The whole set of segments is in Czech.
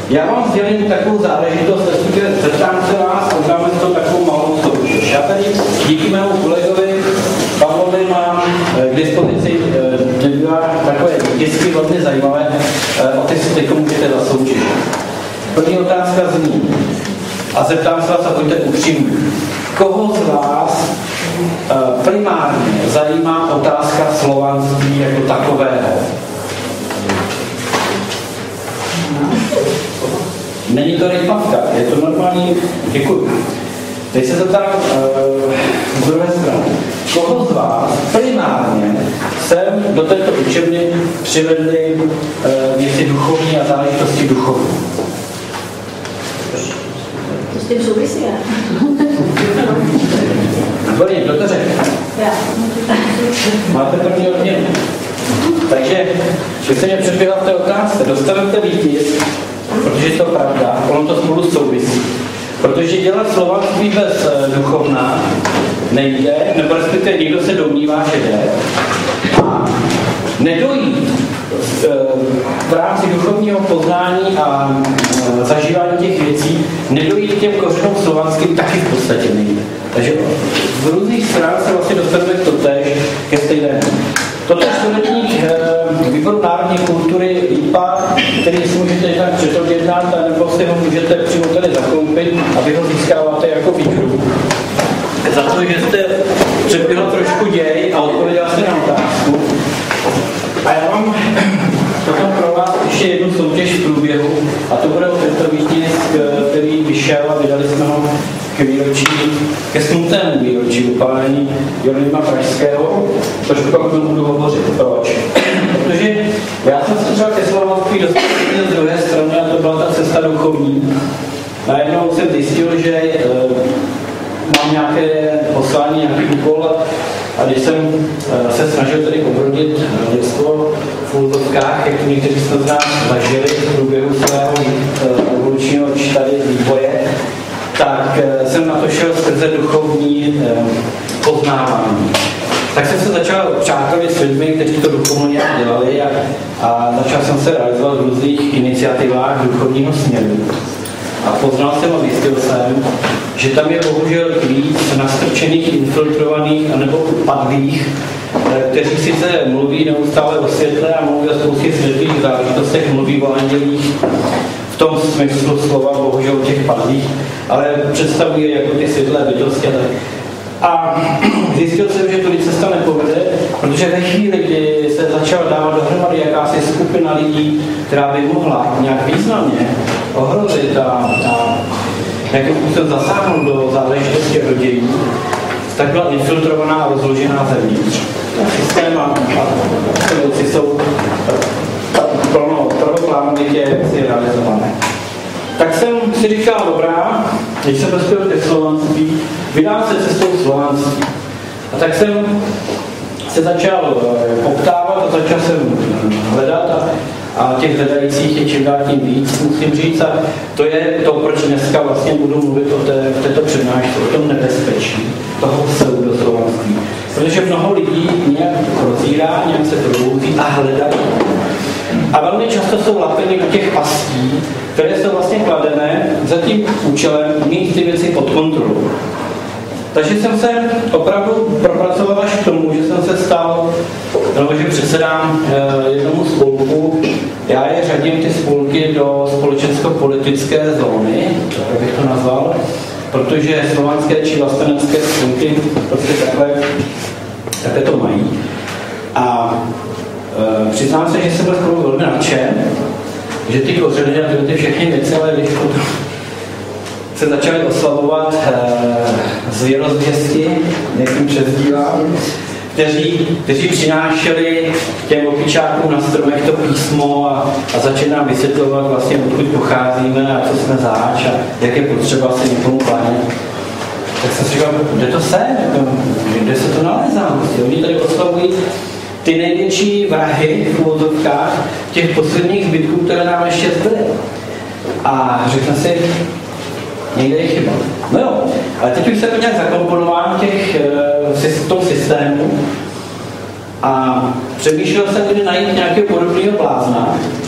Já vám sdělím takovou záležitost, zeptám se vás a uděláme to takovou malou soutěž. Já tady díky mému kolegovi Pavlovi mám k dispozici takové disky velmi zajímavé, o ty si teď můžete zasoutěžit. První otázka zní, a zeptám se vás a buďte upřímní. Koho z vás primárně zajímá otázka slovanství jako takového? Není to rejpavka, je to normální. Děkuji. Teď se zeptám z druhé strany. Koho z vás primárně sem do této učebny přivedli věci duchovní a záležitosti duchovní? To s tím souvisí, ne? Výborně, kdo to řekl? Já. Máte první odměnu. Takže, když se mě předběhla v té otázce, dostanete vítěz, protože je to pravda, ono to spolu souvisí. Protože dělat slovanství bez duchovna nejde, nebo respektive někdo se domnívá, že jde. A nedojít v rámci duchovního poznání a zažívání těch věcí, nedojít k těm kořenům slovanským taky v podstatě nejde. Takže z různých stran se vlastně dostaneme k totéž, ke stejnému. Toto je studentní výbor národní kultury IPA, který si můžete jednak předobjednat, nebo si ho můžete přímo tady zakoupit a vy ho získáváte jako výhru. Za to, že jste předběhl trošku děj a odpověděl jste na otázku. A já mám potom pro vás ještě jednu soutěž v průběhu, a to bude tento výtisk, který vyšel a vydali jsme ho k výročí, ke smutnému výročí upálení Jeronýma Pražského, což pak budu hovořit. Proč? Protože já jsem se třeba ke slovanství dostal z druhé strany a to byla ta cesta duchovní. Najednou jsem zjistil, že mám nějaké poslání, nějaký úkol a když jsem se snažil tedy obrodit lidstvo v úvodovkách, jak to někteří jsme z nás zažili v průběhu svého evolučního tady vývoje, tak jsem na to šel skrze duchovní poznávání. Tak jsem se začal přátelit s lidmi, kteří to duchovně nějak dělali a začal jsem se realizovat v různých iniciativách duchovního směru. A poznal jsem a zjistil jsem, že tam je bohužel víc nastrčených, infiltrovaných anebo padlých, kteří sice mluví neustále o světle a mluví o spoustě světlých záležitostech, mluví o andělích v tom smyslu slova, bohužel těch padlých, ale představují jako ty světlé bytosti. A zjistil jsem, že tudy cesta nepovede, protože ve chvíli, kdy se začala dávat dohromady jakási skupina lidí, která by mohla nějak významně ohrozit a nějakým způsobem zasáhnout do záležitosti a do dějů, tak byla infiltrovaná a rozložená zevnitř. Systém a věci jsou prvoplánovitě realizované. Tak jsem si říkal, dobrá, když jsem dospěl ke slovanství, vydám se cestou slovanství. A tak jsem se začal poptávat a začal jsem hledat a těch hledajících je čím dál tím víc, musím říct. A to je to, proč dneska vlastně budu mluvit o této přednášce, o tom nebezpečí toho pseudoslovanství. Protože mnoho lidí nějak rozírá, nějak se probouzí a hledají. A velmi často jsou lapeny do těch pastí, které jsou vlastně kladené za tím účelem mít ty věci pod kontrolou. Takže jsem se opravdu propracoval až k tomu, že jsem se stal, nebo že předsedám jednomu spolku. Já je řadím ty spolky do společensko-politické zóny, tak bych to nazval, protože slovanské či vlastenecké spolky prostě takhle to mají. A přiznám se, že jsem byl skoro velmi nadšen, že ty kořeny a ty všechny věci, ale když se začaly oslavovat zvěrozvěsti, nějakým přezdívám, kteří přinášeli těm opičákům na stromech to písmo a začali nám vysvětlovat vlastně, odkud pocházíme a co jsme zač a jak je potřeba se někomu klánět. Tak jsem si říkal, kde to se? Kde se to nalézá? Oni tady oslavují ty největší vrahy v úvozovkách těch posledních zbytků, které nám ještě zbyly. A řekl si, někde je chyba. No jo, ale teď už jsem nějak zakomponován v tom systému a přemýšlel jsem, kdy najít nějakého podobného blázna,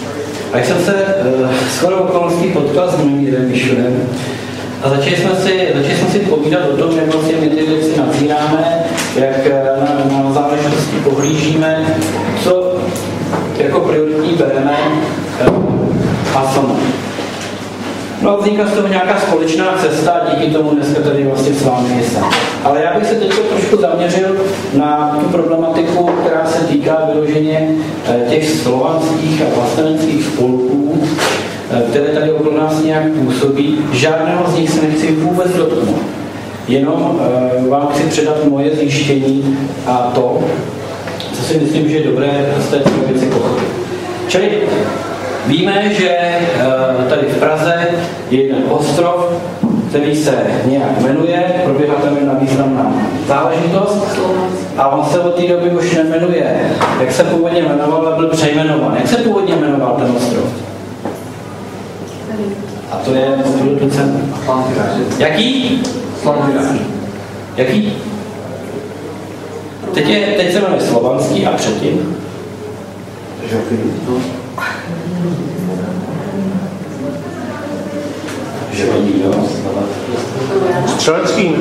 A jak jsem se skoro okolností potkal s Mimírem Mišurem a začali jsme si povídat o tom, jak vlastně my ty věci nazíráme, jak na záležitosti pohlížíme, co jako prioritní bereme a co. No a vznikla z toho nějaká společná cesta a díky tomu dneska tady vlastně s vámi jsem. Ale já bych se teď trošku zaměřil na tu problematiku, která se týká vyloženě těch slovanských a vlasteneckých spolků, které tady okolo nás nějak působí. Žádného z nich se nechci vůbec dotknout. Jenom vám chci předat moje zjištění a to, co si myslím, že je dobré z té věci pochopit. Čili víme, že tady v Praze je jeden ostrov, který se nějak jmenuje, proběhla tam jedna významná záležitost a on se od té doby už nejmenuje. Jak se původně jmenoval, ale byl přejmenován. Jak se původně jmenoval ten ostrov? A to je producent. Jaký? Jaký? Teď se jmenuje Slovanský a předtím? Střelecký.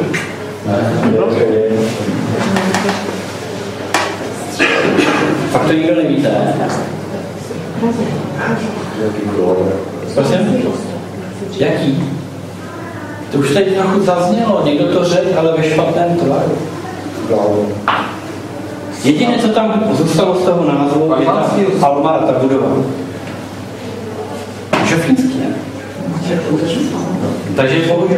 Fakt to nikdo nevíte? Prosím? Jaký? To už teď trochu zaznělo, někdo to řekl, ale ve špatném tvaru. Jediné, co tam zůstalo z toho názvu, je ta Almara, ta budova. Žofínský, ne? Takže bohužel.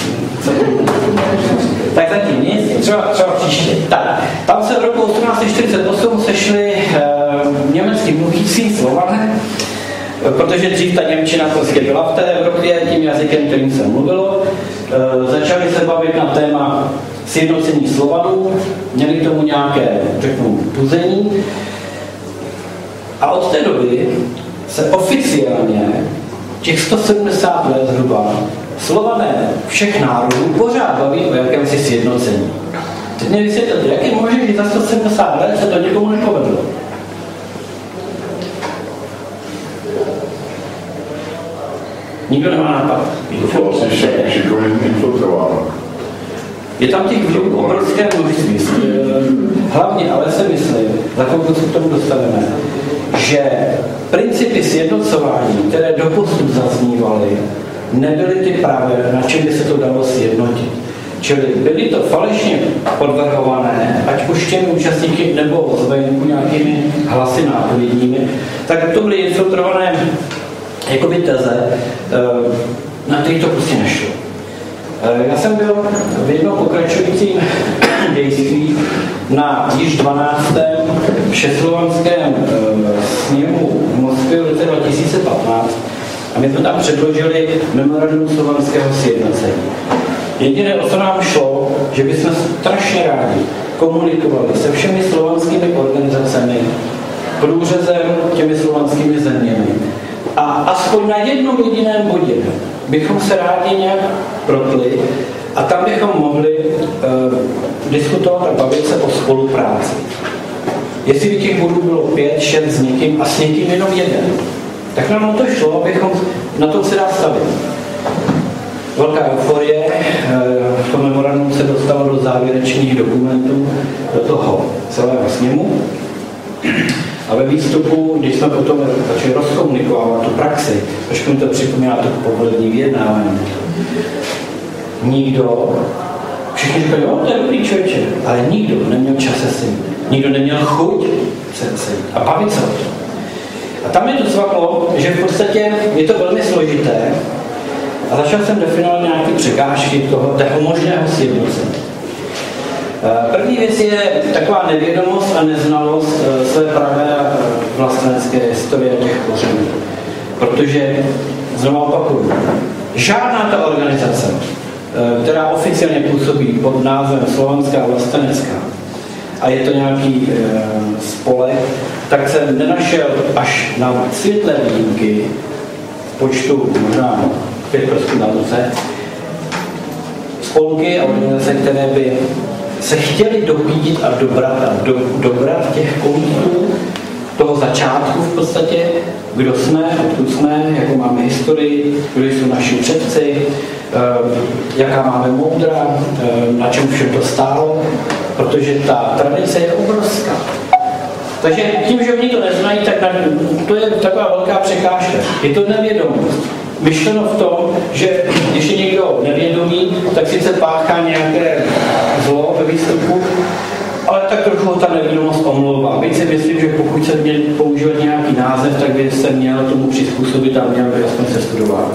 Tak zatím nic, třeba příště. Tak, tam se v roku 1848 sešli německy mluvící Slované, protože dřív ta němčina prostě byla v té Evropě tím jazykem, kterým se mluvilo. Začali se bavit na téma sjednocení Slovanů, měli k tomu nějaké, řeknu, puzení. A od té doby se oficiálně těch 170 let zhruba Slované všech národů pořád baví o jakémsi sjednocení. Teď mě vysvětlete, jak je možné, že za 170 let se to někomu nepovedlo? Nikdo nemá nápad. Je tam těch vlivů obrovské množství. Hlavně ale se myslím, za chvilku se k tomu dostaneme, že principy sjednocování, které doposud zaznívaly, nebyly ty pravé, na čem by se to dalo sjednotit. Čili byly to falešně podvrhované, ať už těmi účastníky nebo zvenku nějakými hlasy nápovědními, tak to byly infiltrované jakoby teze, na kterých to prostě nešlo. Já jsem byl v jednom pokračujícím dějství na již 12. všeslovanském sněmu v Moskvě v roce 2015 a my jsme tam předložili memorandum slovanského sjednocení. Jediné, o co nám šlo, že bychom strašně rádi komunikovali se všemi slovanskými organizacemi, průřezem těmi slovanskými zeměmi. A aspoň na jednom jediném bodě bychom se rádi nějak protli a tam bychom mohli diskutovat a bavit se o spolupráci. Jestli by těch bodů bylo 5, 6 s někým a s někým jenom jeden, tak nám na to šlo, abychom na to se dá stavit. Velká euforie, to memorandum se dostalo do závěrečných dokumentů, do toho celého sněmu. A ve výstupu, když jsme potom začali rozkomunikovat tu praxi, trošku mi to připomíná to povolební vyjednávání, nikdo, všichni říkali, jo, to je dobrý člověče, ale nikdo neměl čas se sejít. Nikdo neměl chuť se sejít a bavit se o tom. A tam mi to zvaklo, že v podstatě je to velmi složité a začal jsem definovat nějaké překážky toho možného sjednocení. První věc je taková nevědomost a neznalost své pravé vlastenecké historie těch kořenů. Protože, znovu opakuju, žádná ta organizace, která oficiálně působí pod názvem Slovanská vlastenecká, a je to nějaký spolek, tak jsem nenašel až na světlé výjimky v počtu možná 5 prostů na ruce, spolky a organizace, které by se chtěli dopídit a dobrat těch kontů toho začátku v podstatě, kdo jsme, odkud jsme, jakou máme historii, kdo jsou naši předci, jaká máme moudra, na čem všem to stálo, protože ta tradice je obrovská. Takže tím, že oni to neznají, tak to je taková velká překážka. Je to nevědomost. Myšleno v tom, že když je někdo nevědomý, tak sice páchá nějaké zlo ve výstupu, ale tak trochu ta nevědomost omlouvá. Byť si myslím, že pokud se měl používat nějaký název, tak by se měl tomu přizpůsobit a měl by aspoň se studovat.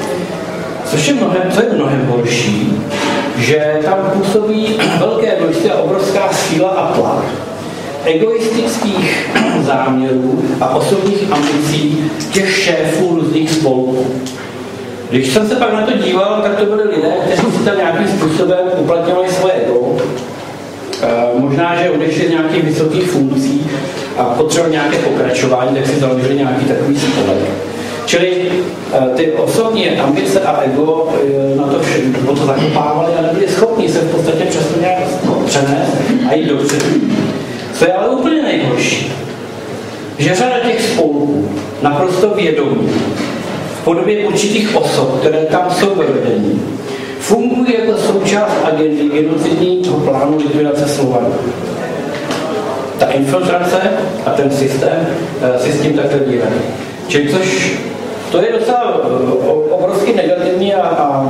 Co je mnohem horší, že tam působí velké množství a obrovská síla a tlak egoistických záměrů a osobních ambicí těch šéfů různých spolků. Když jsem se pak na to díval, tak to byli lidé, kteří si tam nějakým způsobem uplatňovali svoje ego. Možná, že odešli z nějakých vysokých funkcí a potřebovali nějaké pokračování, tak si založili nějaký takový spolek. Čili ty osobní ambice a ego na to všechno to zakopávali a nebyli schopni se v podstatě přesto nějak přenést a jít dopředu. Co je ale úplně nejhorší, že řada těch spolků naprosto vědomí v podobě určitých osob, které tam jsou ve vedení, fungují jako součást agendy genocidního plánu likvidace Slovanů. Ta infiltrace a ten systém si s tím takhle dívají. Čili což to je docela obrovsky negativní a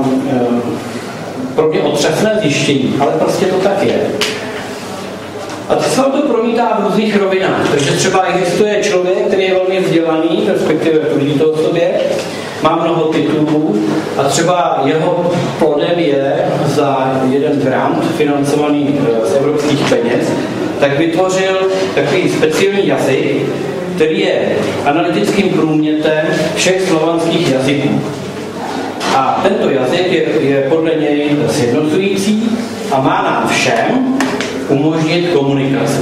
pro mě otřesné zjištění, ale prostě to tak je. A teď se vám to promítá v různých rovinách. Takže třeba existuje člověk, který je velmi vzdělaný, respektive tvrdí to o sobě, má mnoho titulů a třeba jeho plodem je za jeden grant financovaný z evropských peněz, tak vytvořil takový speciální jazyk, který je analytickým průmětem všech slovanských jazyků. A tento jazyk je podle něj sjednocující a má nám všem umožnit komunikaci.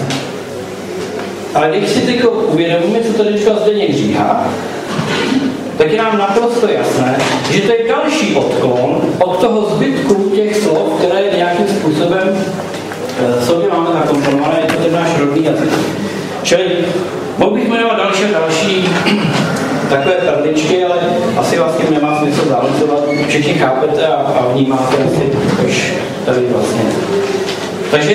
Ale když si teď uvědomíme, co tady říkal Zdeněk Říha, tak je nám naprosto jasné, že to je další odklon od toho zbytku těch slov, které nějakým způsobem sobě máme zakomponované, je to ten náš rodný jazyk. Čili mohl bych jmenovat další takové perličky, ale asi vlastně nemá smysl zahlcovat. Všichni chápete a vnímáte asi už tady vlastně. Takže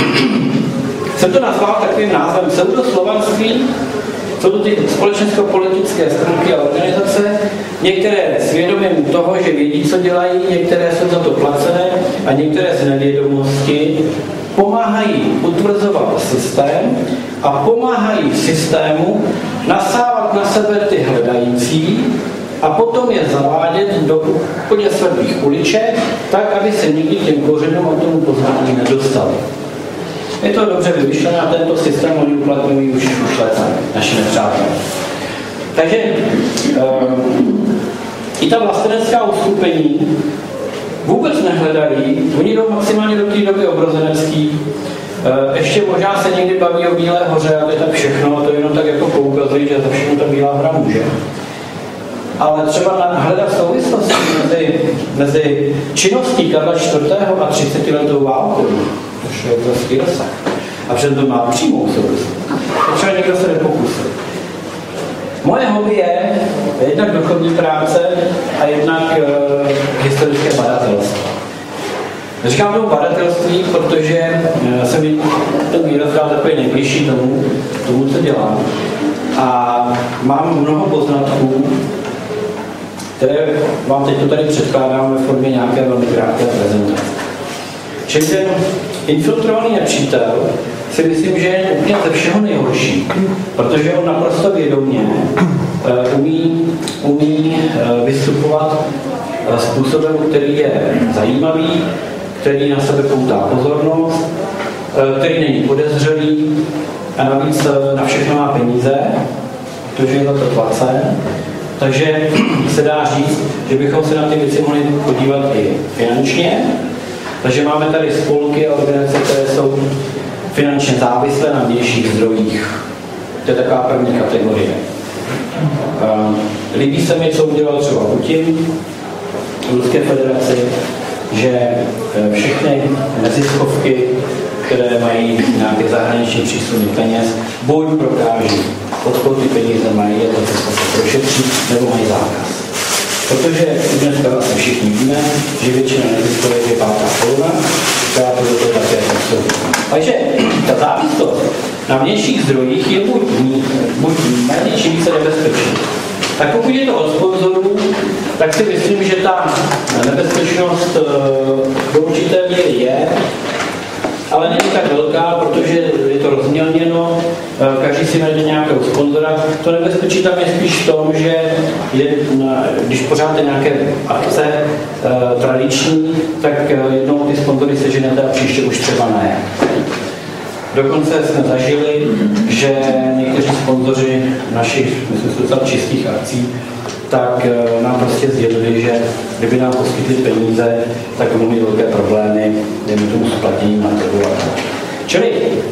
jsem to nazval takovým názvem pseudoslovanství. Jsou to ty společensko-politické stránky a organizace, některé s vědomím toho, že vědí, co dělají, některé jsou za to placené a některé z nevědomosti pomáhají utvrzovat systém a pomáhají systému nasávat na sebe ty hledající a potom je zavádět do úplně slepých uliček, tak, aby se nikdy těm kořenům a tomu poznání nedostali. Je to dobře vymyšlené a tento systém oni uplatňují už léta, naši nepřátelé. Takže i ta vlastenecká uskupení vůbec nehledají, oni jdou maximálně do té doby obrozenecký, ještě možná se někdy baví o Bílé hoře, ale tak všechno, a to jenom tak jako poukazují, že za všechno ta Bílá hora může. Ale třeba hledat souvislosti mezi činností Karla IV. A 30letou válkou, to je obrovský rozsah. A přitom to má přímou souvislost. Třeba někdo se nepokusil. Moje hobby je jednak duchovní práce a jednak historické badatelství. Říkám tomu badatelství, protože jsem ten výraz dal takový nejbližší tomu, co dělám. A mám mnoho poznatků, které vám teď to tady předkládám ve formě nějaké velmi krátké prezentace. Čili ten infiltrovaný nepřítel si myslím, že je úplně ze všeho nejhorší, protože on naprosto vědomě umí vystupovat způsobem, který je zajímavý, který na sebe poutá pozornost, který není podezřelý a navíc na všechno má peníze, protože je za to placen. Takže se dá říct, že bychom se na ty věci mohli podívat i finančně. Takže máme tady spolky a organizace, které jsou finančně závislé na vnějších zdrojích. To je taková první kategorie. Líbí se mi, co udělal třeba Putin v Ruské federaci, že všechny neziskovky, které mají nějaké zahraniční přísuny peněz, buď prokáží od koho ty peníze mají, a to se prošetří, nebo mají zákaz. Protože dneska vlastně všichni víme, že většina neziskové je pátá kolona, která to do toho také působí. Takže ta závislost na vnějších zdrojích je buď méně či více nebezpečná. Tak pokud je to od sponzorů, tak si myslím, že ta nebezpečnost do určité míry je, ale není tak velká, protože je to rozmělněno, každý si najde nějakého sponzora. To nebezpečí tam je spíš v tom, že když pořád je nějaké akce tradiční, tak jednou ty sponzory seženete a příště už třeba ne. Dokonce jsme zažili, že někteří sponzoři našich, myslím, čistých akcí, tak nám prostě sdělili, že kdyby nám poskytli peníze, tak budou mít velké problémy, dejme tomu s platěním na trhu. Čili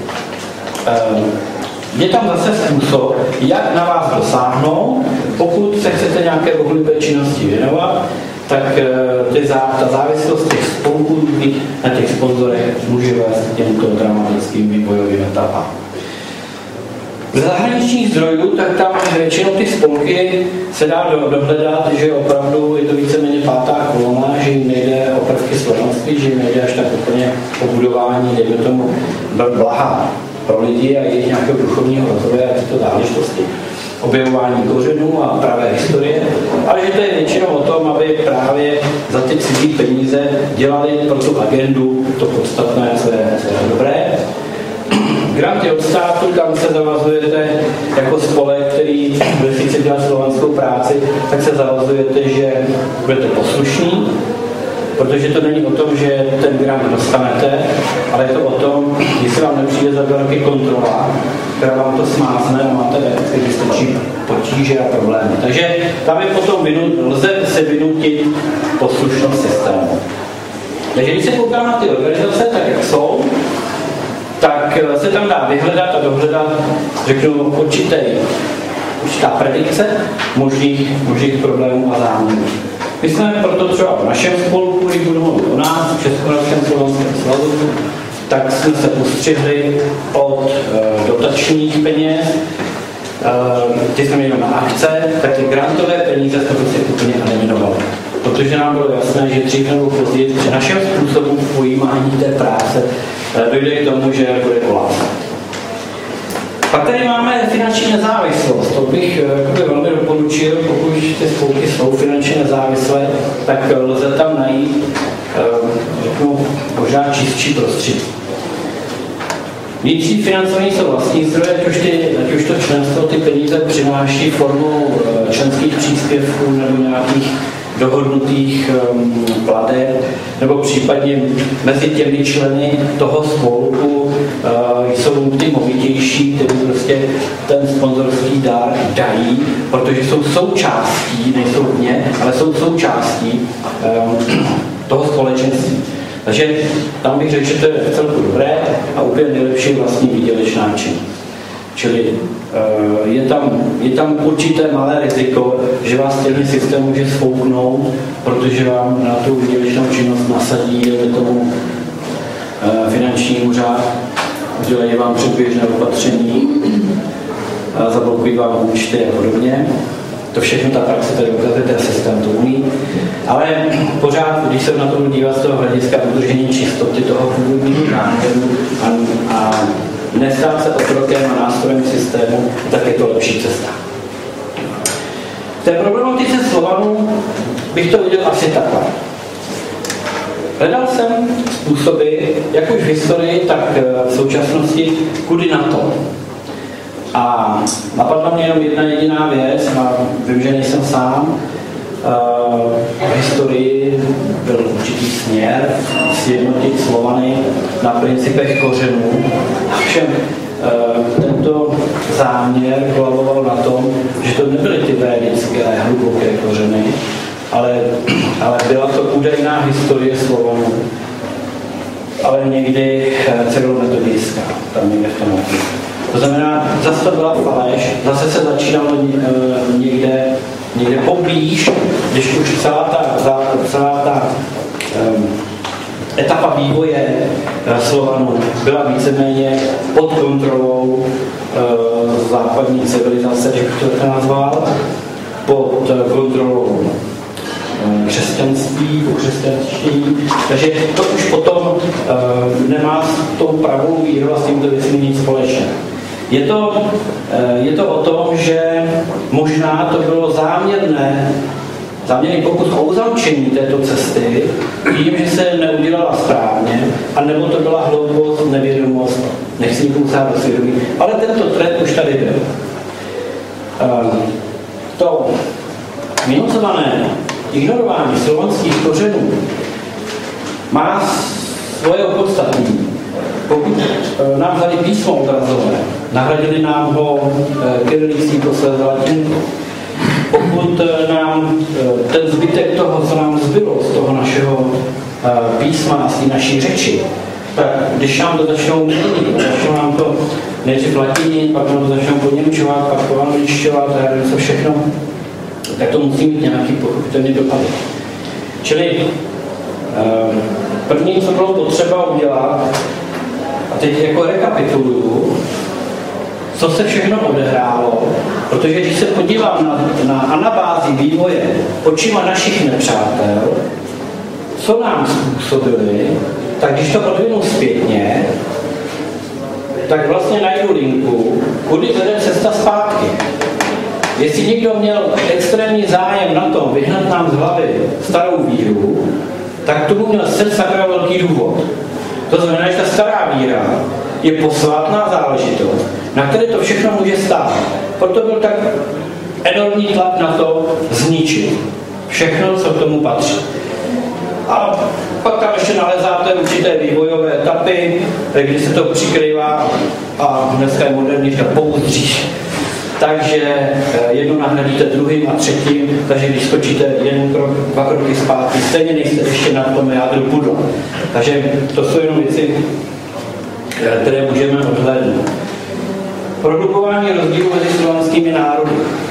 je tam zase způsob, jak na vás dosáhnout, pokud se chcete nějaké bohulibé činnosti věnovat, tak ta závislost těch spolků na těch sponzorech může vést k těmto dramatickým vývojovým etapám. Z zahraničních zdrojů, tak tam většinou ty spolky se dá dohledat, že opravdu je to víceméně pátá kolona, že jim nejde o prvky slavností, že jim nejde až tak úplně o budování, dejme tomu, blaha pro lidi a jejich nějakého duchovního rozvoje a tyto záležitosti. Objevování kořenů a pravé historie, ale že to je většinou o tom, aby právě za ty cizí peníze dělali pro tu agendu to podstatné, co je dobré. Granty od státu, kam se zavazujete jako spolek, který bude sice dělat slovanskou práci, tak se zavazujete, že budete poslušní, protože to není o tom, že ten grant dostanete, ale je to o tom, jestli vám nepřijde za 2 roky kontrola, která vám to smázne a máte existenční potíže a problémy. Takže tam je potom lze se vynutit poslušnost systému. Takže když se koukám na ty organizace, tak jak jsou, tak se tam dá vyhledat a dohledat, řeknu, určitá predikce možných problémů a záměrů. My jsme proto třeba v našem spolku, když budu mluvit o nás, v Českomoravském slovanském svazu, tak jsme se ustřihli od dotačních peněz, ty jsme měli na akce, tak ty grantové peníze jsme prostě úplně eliminovali. Protože nám bylo jasné, že dřív nebo později při našem způsobu pojímání té práce dojde k tomu, že bude kolaps. Pak tady máme finanční nezávislost. To bych velmi doporučil, pokud ty spolky jsou finančně nezávislé, tak lze tam najít možná čistší prostředí. Vnitřní financování jsou vlastní zdroje, ať už to členstvo ty peníze přináší formou členských příspěvků nebo nějakých dohodnutých plateb, nebo případně mezi těmi členy toho spolku jsou ty movitější, kteří prostě ten sponzorský dár dají, protože jsou součástí, nejsou vně, ale jsou součástí toho společenství. Takže tam bych řekl, že to je celku dobré a úplně nejlepší vlastní výdělečná činnost. Čili je tam určité malé riziko, že vás celý systém může sfouknout, protože vám na tu výdělečnou činnost nasadí tomu finanční úřad, udělají vám předběžné opatření, zablokují vám účty a podobně. To všechno ta praxe tady ukazuje, ten systém to umí. Ale pořád, když se na to dívá z toho hlediska udržení čistoty toho původního záměru a nestát se otrokem a nástrojem systému, tak je to lepší cesta. V té problematice Slovanů bych to viděl asi takhle. Hledal jsem způsoby, jak už v historii, tak v současnosti, kudy na to. A napadla mě jenom jedna jediná věc, a vím, že nejsem sám. V historii byl určitý směr sjednotit Slovany na principech kořenů. Všem tento záměr kolavoval na tom, že to nebyly ty védické hluboké kořeny, ale byla to údajná historie Slovanů, ale někdy cyrilometodějská, tam někde v tom okolí. To znamená, zase to byla faleš, zase se začínalo někde poblíž, když už celá ta etapa vývoje Slovanů byla víceméně pod kontrolou západní civilizace, jak to tak nazval, pod kontrolou křesťanství, křesťanství. Takže to už potom nemá s tou pravou vírou a s tímto věcmi nic společného. Je to o tom, že možná to bylo záměrný pokus o uzamčení této cesty tím, že se neudělala správně, anebo to byla hloupost, nevědomost, nechci nikomu sát do svědomí. Ale tento trend už tady byl. To minusované ignorování slovanských kořenů má svoje opodstatnění. Pokud nám vzali písmo obrazové, nahradili nám ho kyrilicí posléze latinku, pokud nám ten zbytek toho, co nám zbylo z toho našeho písma a z té naší řeči, tak když nám to začnou měnit, začnou nám to nejdřív latinit, pak nám to začnou podněmčovat, pak to angličťovat a já nevím co všechno, tak to musí mít nějaký pochopitelný dopady. Čili první, co bylo potřeba udělat, a teď jako rekapituluju, co se všechno odehrálo, protože když se podívám na anabázi vývoje očima našich nepřátel, co nám způsobili, tak když to odvinu zpětně, tak vlastně najdu linku, kudy vede cesta zpátky. Jestli někdo měl extrémní zájem na tom vyhnat nám z hlavy starou víru, tak tomu měl sakra velký důvod. To znamená, že ta stará víra je posvátná záležitost, na které to všechno může stát. Proto byl tak enormní tlak na to zničit všechno, co k tomu patří. A pak tam ještě nalezáte určité vývojové etapy, kdy se to přikrývá a dneska je moderní, že pouzdříš. Takže jedno nahradíte druhým a třetím, takže když skočíte dva kroky zpátky, stejně nejste ještě na tom jádru pudla. Takže to jsou jenom věci, které můžeme odhlédnout. Produkování rozdílu mezi slovanskými národy.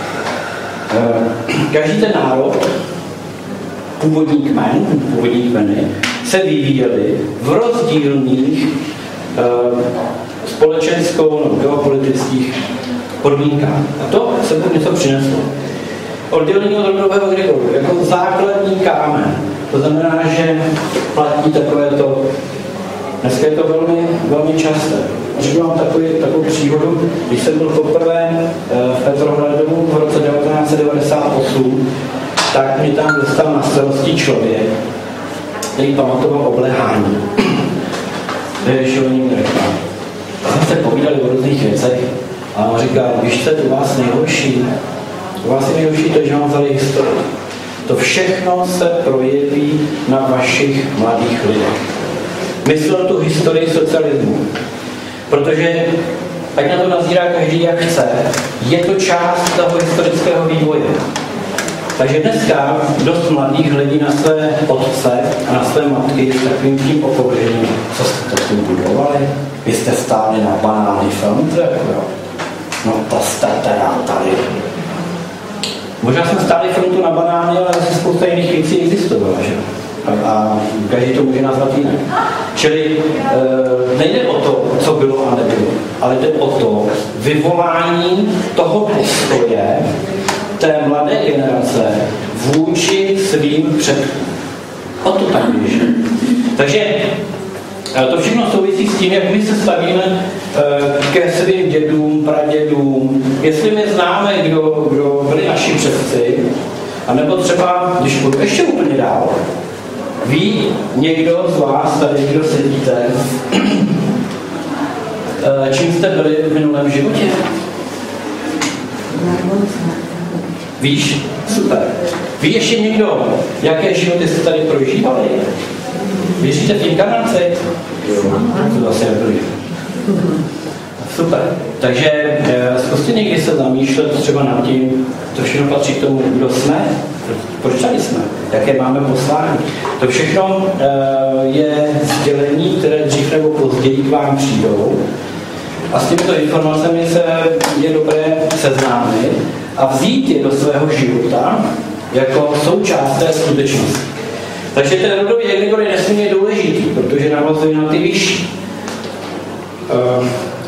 Každý ten národ, původní kmeny, se vyvíjely v rozdílných společenskou nebo geopolitických podmínkách. A to sebou něco přineslo. Oddělení od rodového Grigoru jako základní kámen. To znamená, že platí takovéto. Dneska je to velmi, velmi časté. Řeknu vám takovou příhodu, když jsem byl poprvé v Petrohradu v roce 1998, tak mě tam dostal na starosti člověk, který pamatoval obléhání. A jsme se povídali o různých věcech a on říkal, víš, co je u vás nejhorší? U vás je nejhorší to, že vám vzali historii. To všechno se projeví na vašich mladých lidech. Myslel tu historii socialismu. Protože, ať na to nazírá každý jak chce, je to část toho historického vývoje. Takže dneska dost mladých hledí na své otce a na své matky s takovým tím opovržením, co jste to tím budovali? Vy jste stáli na banálny fronte? No to jste teda tady. Možná jsem stáli frontu na banány, ale zase spousta jiných věcí existovala, že? A každý to může nazvat jinak. Čili nejde o to, co bylo a nebylo, ale jde o to vyvolání toho postoje té mladé generace vůči svým předkům. O to tak běží. Takže to všechno souvisí s tím, jak my se stavíme ke svým dědům, pradědům, jestli my známe, kdo byli naši předci, anebo třeba, když budu ještě úplně dál, ví někdo z vás, tady kdo sedíte, čím jste byli v minulém životě? Víš? Super. Ví ještě někdo, jaké životy jste tady prožívali? Věříte v inkarnaci? To zase nebyli. Super. Takže zkuste někdy se zamýšlet třeba nad tím, to všechno patří k tomu, kdo jsme, proč tady jsme, jaké máme poslání. To všechno je sdělení, které dřív nebo později k vám přijdou. A s těmito informacemi je dobré seznámit a vzít je do svého života jako součást té skutečnosti. Takže ten rodový egregor je nesmírně důležitý, protože navazuje na ty vyšší.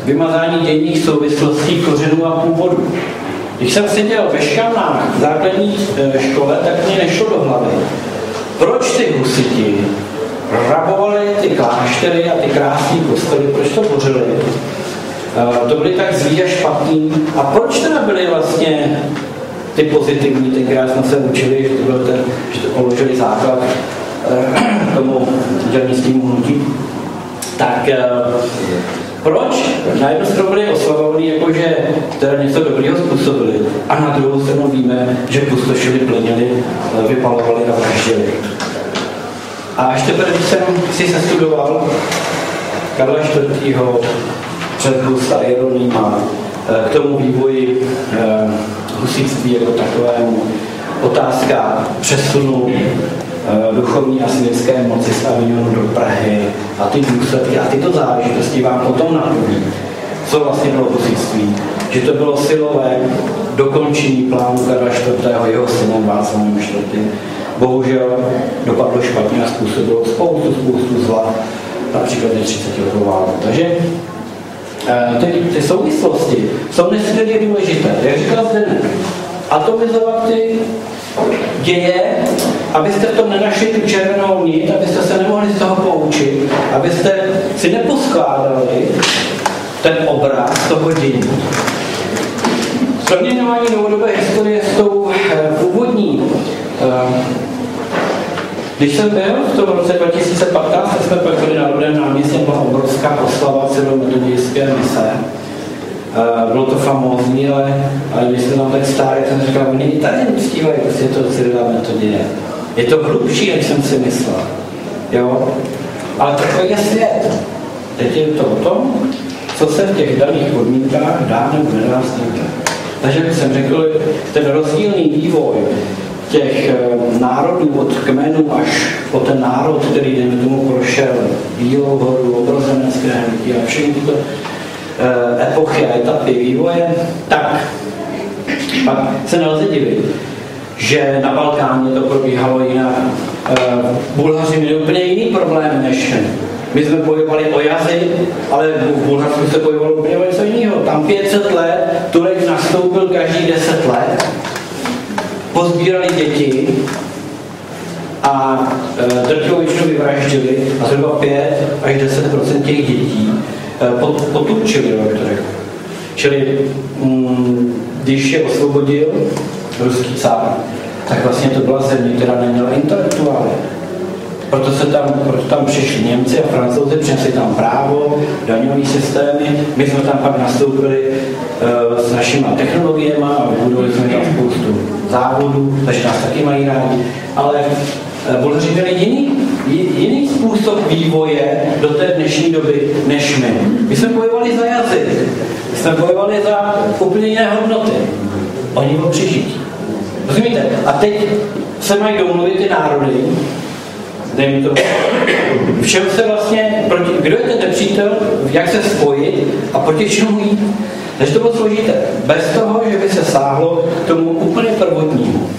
vymazání dějných souvislostí, kořenů a původu. Když jsem seděl ve Škamnách v základní škole, tak mě nešlo do hlavy, proč ty husiti rabovali ty kláštery a ty krásné kostely, proč to bořili. To byly tak zlý a špatný. A proč teda byly vlastně ty pozitivní, tenkrát jsme se učili, že to položili základ tomu dělnickému hnutí. Tak proč? Na jednu stranu byli oslavovaní, jakože teda něco dobrého způsobili, a na druhou stranu víme, že pustošili, plenili, vypalovali a vraždili. A až teprve, když jsem si sestudoval Karla IV. Před Husa Jeronýma k tomu vývoji husitství jako takovému, otázka přesunu duchovní a světské moci z Avignonu do Prahy a ty důsledky a tyto záležitosti vám potom napoví, co vlastně bylo husitství. Že to bylo silové dokončení plánu Karla IV. Jeho synem Václavem IV. Bohužel dopadlo špatně a způsobilo spoustu zla, například 30 letou válku. Takže ty souvislosti jsou nesmírně důležité. Jak říkal Zdeněk, atomizovat ty děje, abyste v tom nenašli tu červenou nit, abyste se nemohli z toho poučit, abyste si neposkládali ten obraz toho dění. Srovnávání novodobé historie s tou původní. Když jsem byl v tom roce 2015, tak jsme pak byli na Rudém náměstí, byla obrovská oslava cyrilometodějské mise. Bylo to famózní, ale když jsme tam tak stáli, jsem říkal, oni tady neustívají prostě to Cyrila Metoděje. Je to hlubší, než jsem si myslel. Jo? Ale takový je svět. Teď je to o tom, co se v těch daných podmínkách dá nebo nedá stát. Takže jak jsem řekl, ten rozdílný vývoj těch národů od kmenů až po ten národ, který dejme tomu prošel Bílou horu, obrozenecké hnutí a všechny tyto epochy a etapy vývoje, tak pak se nelze divit, že na Balkáně to probíhalo jinak. Bulhaři měli úplně jiný problém než my jsme bojovali o jazyk, ale v Bulharsku se bojovalo úplně o něco jiného. Tam 500 let, Turek nastoupil každý 10 let, pozbírali děti a drtivou většinu vyvraždili a zhruba 5 až 10% těch dětí poturčili. Čili když je osvobodil ruský cár, tak vlastně to byla země, která neměla intelektuály. Proto tam přišli Němci a Francouzi, přinesli tam právo, daňové systémy, my jsme tam pak nastoupili s našimi technologiemi a vybudovali jsme tam spoustu závodů, takže nás taky mají rádi, ale Bulhaři měli jiný způsob vývoje do té dnešní doby než my. My jsme bojovali za jazyk, my jsme bojovali za úplně jiné hodnoty. Oni o přežití. Rozumíte? A teď se mají domluvit ty národy, dejme to, v čem se vlastně, kdo je ten nepřítel, jak se spojit a proti čemu jít. Takže to bylo složité. Bez toho, že by se sáhlo k tomu úplně prvotnímu.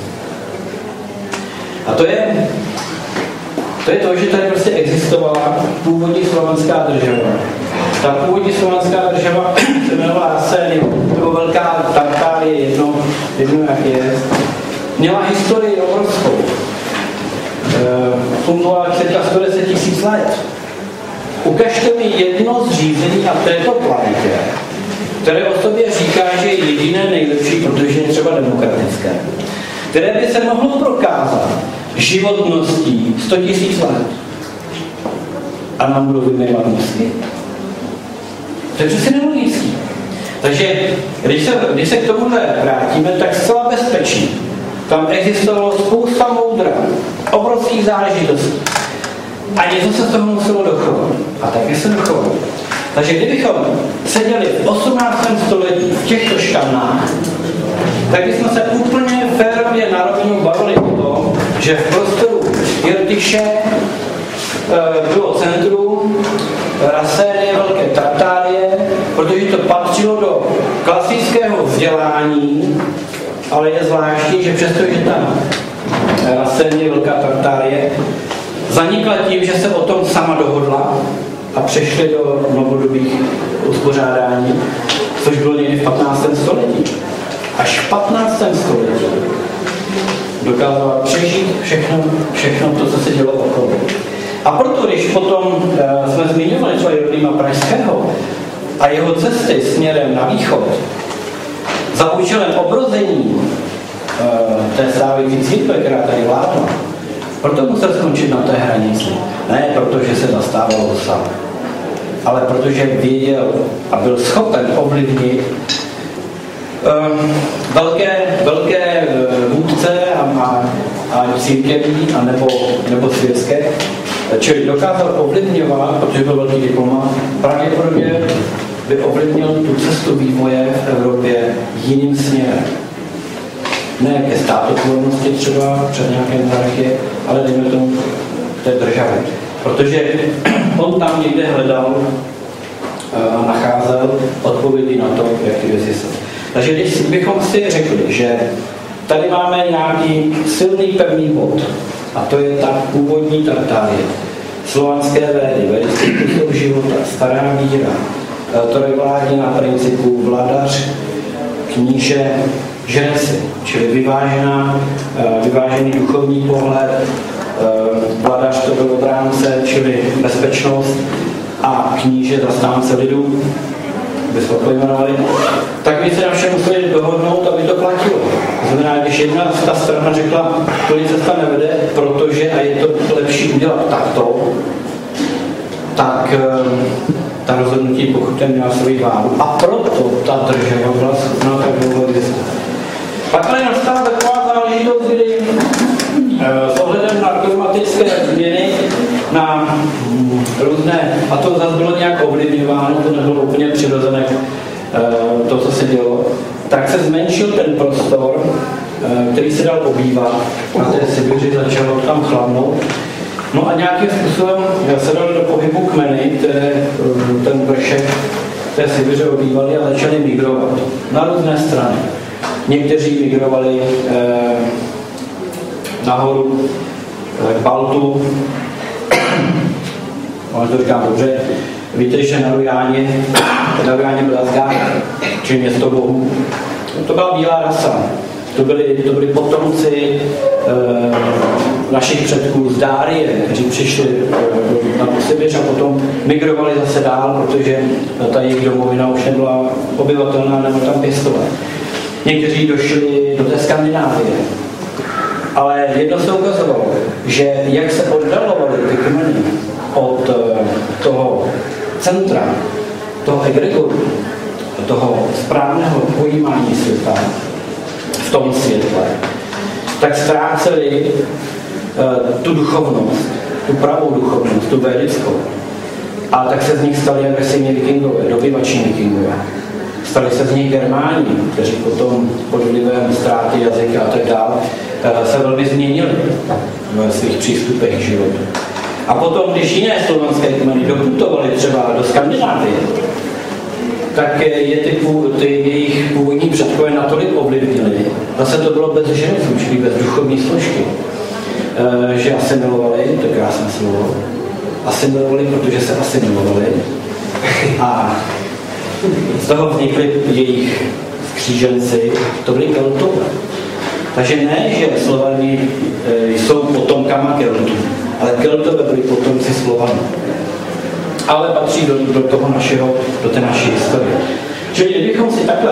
A to je to, že tady prostě existovala původní slovanská država. Ta původní slovanská država se jmenovala Rassény, nebo Velká Tartárie, jedno jak je. Měla historii obrovskou. Fungovala cirka 110 000 let. Ukažte mi jedno zřízení na této planetě, které o sobě říká, že je jediné nejlepší, protože je třeba demokratické. Které by se mohlo prokázat životností 100 000 let. A nám budou vymývat mozky. To je přesně nelogický. Takže když se k tomuhle vrátíme, tak zcela bezpečně. Tam existovalo spousta moudra, obrovských záležitostí. A něco se z toho muselo dochovat. A taky se dochovalo. Takže kdybychom seděli v 18. století v těchto Škamnách, tak bychom se úplně férově na rovinu bavili o tom, že v prostoru Irtyše bylo centrum Rassénie, Velké Tartárie, protože to patřilo do klasického vzdělání, ale je zvláštní, že přestože ta Rassénie, Velká Tartárie zanikla tím, že se o tom sama dohodla a přešli do novodobých uspořádání, což bylo někdy v 15. století. Až v 15. století dokázala přežít všechno to, co se dělo okolo. A proto, když potom jsme zmiňovali třeba Jeronýma Pražského a jeho cesty směrem na východ, za účelem obrození té stávající církve, která tady vládla, proto musel skončit na té hranici. Ne protože se zastával sám, ale protože věděl a byl schopen ovlivnit velké vůdce a církevní nebo světské, čili dokázal ovlivňovat, protože byl velký diplomat, pravděpodobně by ovlivnil tu cestu vývoje v Evropě jiným směrem. Ne ke státotvornosti třeba před nějaké monarchie, ale dejme tomu k té državě. Protože on tam někde hledal a nacházel odpovědi na to, jak ty věci jsou. Takže když bychom si řekli, že tady máme nějaký silný pevný bod, a to je ta původní Tartárie, slovanské védy způsob života, stará víra, trojvládě na principu vladař, kníže, žreci, čili vyvážený duchovní pohled, vladař to byl obránce, čili bezpečnost, a kníže zastánce lidu, bychom pojmenovali, tak by se na všem museli dohodnout, aby to platilo. To znamená, když jedna ta strana řekla, tohle cesta nevede, protože a je to lepší udělat takto, tak ta rozhodnutí pochutem měla svoji váhu. A proto ta država byla schopná tak dlouho existovat. Pak ale nastala taková záležitost, kdy s ohledem na klimatické změny, na různé, a to zase bylo nějak ovlivňováno, to nebylo úplně přirozené to, co se dělo, tak se zmenšil ten prostor, který se dal obývat na té Sibiři, začalo tam chladnout. No a nějakým způsobem se dali do pohybu kmeny, které ten vršek té Sibiře obývali a začali migrovat na různé strany. Někteří migrovali nahoru k Baltu, ale to říkám dobře, víte, že na Rujáně byla Asgard, čili město bohů. To byla bílá rasa. To byli potomci našich předků z Dárie, kteří přišli na Sibiř a potom migrovali zase dál, protože ta jejich domovina už nebyla obyvatelná, nebo tam pěstovat. Někteří došli do té Skandinávie. Ale jedno se ukazovalo, že jak se oddalovaly ty kmeny od toho centra, toho egregoru, toho správného pojímání světa v tom světle, tak ztráceli tu duchovnost, tu pravou duchovnost, tu védickou. A tak se z nich stali agresivní vikingové, dobyvační vikingové. Stali se z nich Germáni, kteří potom pod vlivem ztráty jazyka a tak dále se velmi změnili v svých přístupech k životu. A potom, když jiné slovanské kmeny doputovaly třeba do Skandinávie, tak je ty jejich původní předkové natolik ovlivnili. Zase to bylo bez ženiců, čili bez duchovní složky, že asimilovali, to je krásné slovo, asimilovali, protože se asimilovali a z toho vznikly jejich skříženci, to byli Keltové. Takže ne, že Slovani jsou potomkama Keltů, ale Keltové byli potomci Slovanů. Ale patří do toho do té naší historie. Čili kdybychom si takhle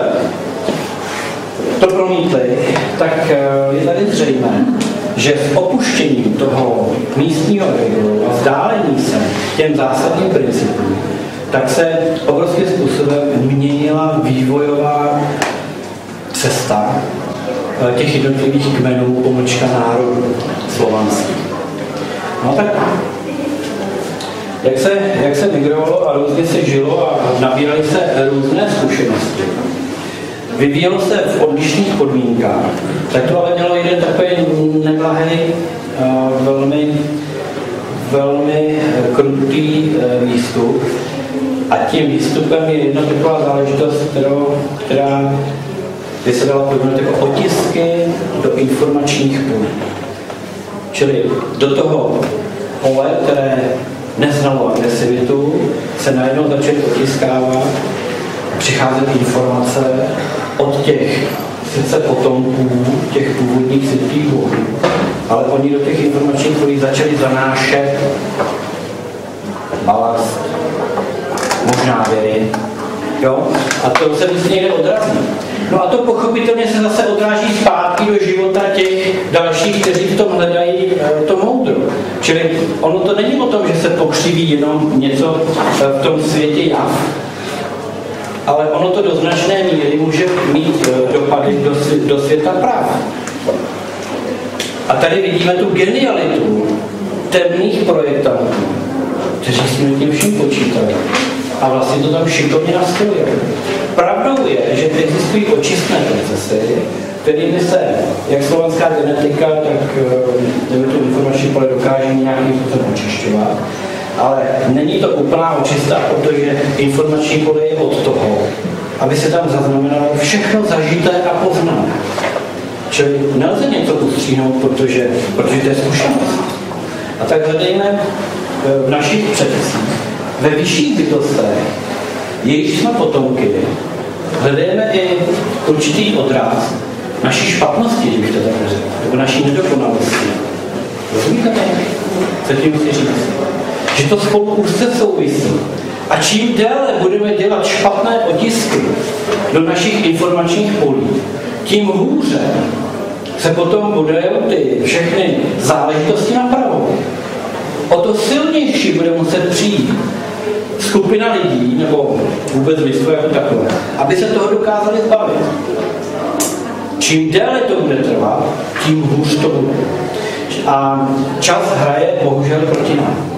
to promítli, tak je tady zřejmé, že s opuštěním toho místního regionu a vzdálení se těm zásadním principům, tak se obrovským způsobem měnila vývojová cesta těch jednotlivých kmenů, pomlčka národů slovanských. No tak, jak se migrovalo a různě se žilo a nabíraly se různé zkušenosti, vyvíjelo se v odlišných podmínkách, tak to ale mělo jeden takový neblahý, velmi krutý výstup. A tím výstupem je jedna taková záležitost, která by se dala pojmenovat jako otisky do informačních polí. Čili do toho pole, které neznalou agresivitu, se najednou začaly otiskávat, přicházet informace od těch sice potomků, těch původních světých bohů, ale oni do těch informačních polí začali zanášet balast, možná věry, jo? A to se vždycky někde odrazí. No a to pochopitelně se zase odráží zpátky do života těch dalších, kteří v tom hledají to moudro. Čili ono to není o tom, že se pokřiví jenom něco v tom světě jav, ale ono to do značné míry může mít dopady do světa práv. A tady vidíme tu genialitu temných projektantů, kteří s tím vším počítají. A vlastně to tam šikovně nastrojuje. Pravdou je, že existují očistné procesy, kterými se jak slovanská genetika, tak tu informační pole dokáže nějakým způsobem očišťovat. Ale není to úplná očista, protože informační pole je od toho, aby se tam zaznamenalo všechno zažité a poznané. Čili nelze něco ustříhnout, protože to je zkušenost. A tak hledejme v našich předcích, ve vyšších bytostech, jejichž jsme potomky, hledejme i určitý odraz naší špatnosti, kdybych to tak řekl, nebo naší nedokonalosti. Rozumíte mě? Co tím chci říct? Že to spolu úzce souvisí. A čím déle budeme dělat špatné otisky do našich informačních polí, tím hůře se potom budou ty všechny záležitosti napravovat. O to silnější bude muset přijít skupina lidí, nebo vůbec lidstvo jako takové, aby se toho dokázali zbavit. Čím déle to bude trvat, tím hůř to bude. A čas hraje bohužel proti nám.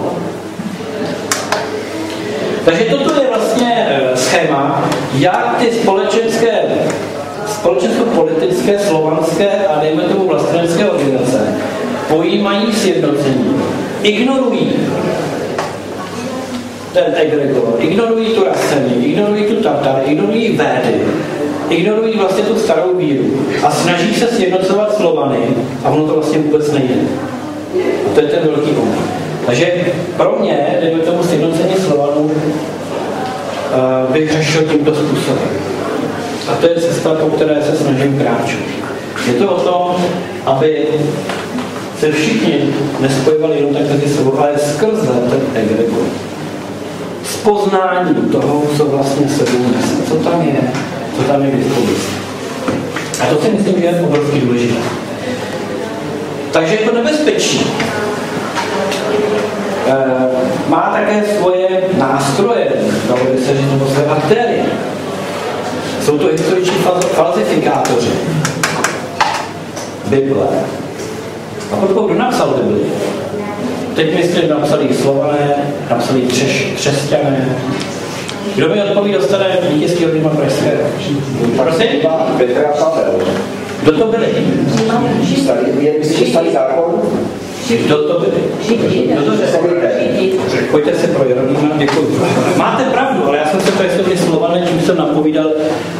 Takže toto je vlastně schéma, jak ty společensko-politické, slovanské a dejme tomu vlastenecké organizace pojímají sjednocení, ignorují ten egregor, ignorují tu rasení, ignorují tu Tatar, ignorují Védy, ignorují vlastně tu starou víru a snaží se sjednocovat Slovany a ono to vlastně vůbec nejde. A to je ten velký omyl. Takže pro mě, dejme tomu sjednocení Slovanů, bych řešil tímto způsobem. A to je cesta, po které se snažím kráčet. Je to o tom, aby se všichni nespojovali jenom tak mezi sebou, ale skrze ten egregor. S poznáním toho, co vlastně sebou nese, co tam je k dispozici. A to si myslím, že je obrovský důležité. Takže to nebezpečí má také svoje nástroje, dalo by se říct, nebo své aktéry. Jsou to historiční falzifikátoři. Bible. A potom kdo napsal Bibli? Teď myslím, napsali Slované, napsali Křesťané. Kdo mi odpoví, dostane vítězství od Rýma Pražského? Prosím? Petr a Pavel. Kdo to byli? Myslíš starý zákon? Kdo to byli? Pojďte se pro Jeronýma, děkuji. Máte pravdu, ale já jsem se to, jestli byli Slované, čím jsem napovídal,